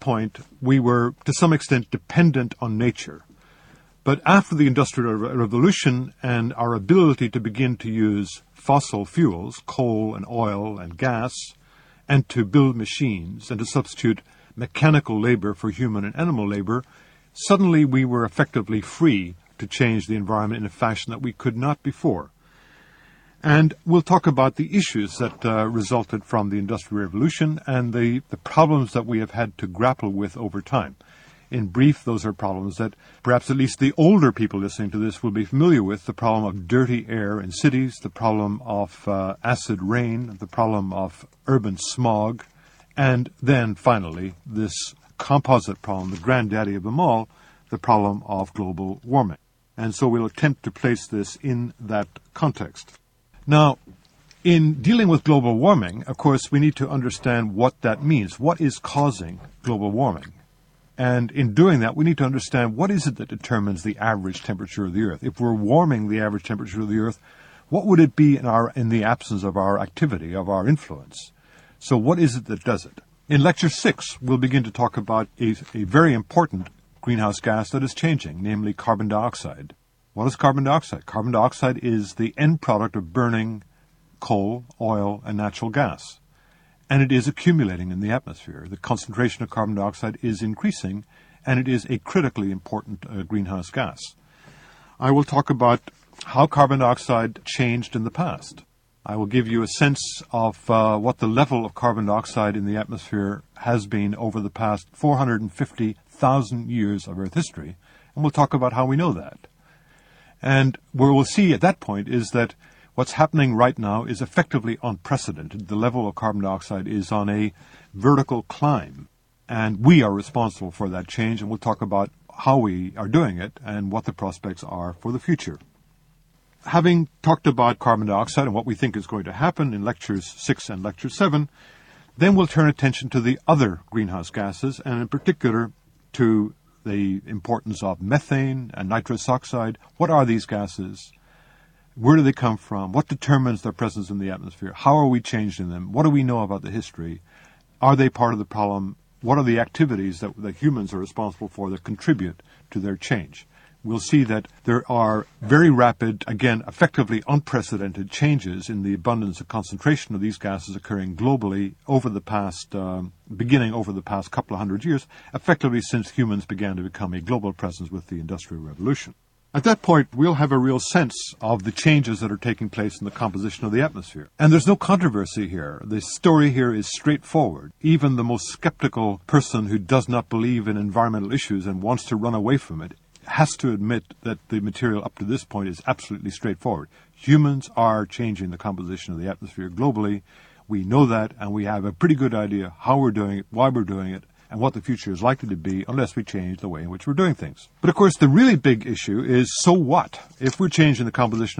point, we were to some extent dependent on nature. But after the Industrial Revolution and our ability to begin to use fossil fuels, coal and oil and gas, and to build machines and to substitute mechanical labor for human and animal labor, suddenly we were effectively free to change the environment in a fashion that we could not before. And we'll talk about the issues that resulted from the Industrial Revolution and the problems that we have had to grapple with over time. In brief, those are problems that perhaps at least the older people listening to this will be familiar with: the problem of dirty air in cities, the problem of acid rain, the problem of urban smog, and then finally this composite problem, the granddaddy of them all, the problem of global warming. And so we'll attempt to place this in that context. Now, in dealing with global warming, of course, we need to understand what that means. What is causing global warming? And in doing that, we need to understand what is it that determines the average temperature of the Earth. If we're warming the average temperature of the Earth, what would it be in the absence of our activity, of our influence? So what is it that does it? In Lecture 6, we'll begin to talk about a very important greenhouse gas that is changing, namely carbon dioxide. What is carbon dioxide? Carbon dioxide is the end product of burning coal, oil, and natural gas. And it is accumulating in the atmosphere. The concentration of carbon dioxide is increasing, and it is a critically important greenhouse gas. I will talk about how carbon dioxide changed in the past. I will give you a sense of what the level of carbon dioxide in the atmosphere has been over the past 450,000 years of Earth history, and we'll talk about how we know that. And where we'll see at that point is that what's happening right now is effectively unprecedented. The level of carbon dioxide is on a vertical climb, and we are responsible for that change, and we'll talk about how we are doing it and what the prospects are for the future. Having talked about carbon dioxide and what we think is going to happen in Lectures 6 and Lecture 7, then we'll turn attention to the other greenhouse gases, and in particular to the importance of methane and nitrous oxide. What are these gases? Where do they come from? What determines their presence in the atmosphere? How are we changing them? What do we know about the history? Are they part of the problem? What are the activities that humans are responsible for that contribute to their change? We'll see that there are very rapid, again, effectively unprecedented changes in the abundance and concentration of these gases occurring globally beginning over the past couple of hundred years, effectively since humans began to become a global presence with the Industrial Revolution. At that point, we'll have a real sense of the changes that are taking place in the composition of the atmosphere. And there's no controversy here. The story here is straightforward. Even the most skeptical person who does not believe in environmental issues and wants to run away from it has to admit that the material up to this point is absolutely straightforward. Humans are changing the composition of the atmosphere globally. We know that, and we have a pretty good idea how we're doing it, why we're doing it, and what the future is likely to be unless we change the way in which we're doing things. But of course, the really big issue is, so what? If we're changing the composition